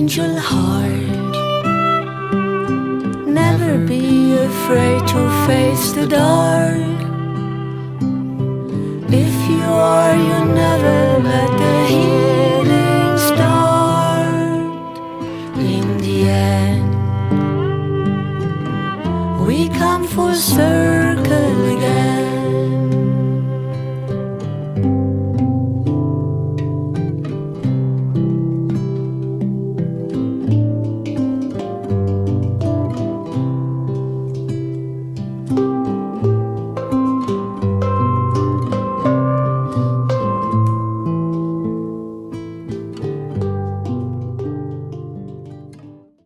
angel heart. Never be afraid to face the dark. If you are, you never let the healing start. In the end, we come full circle.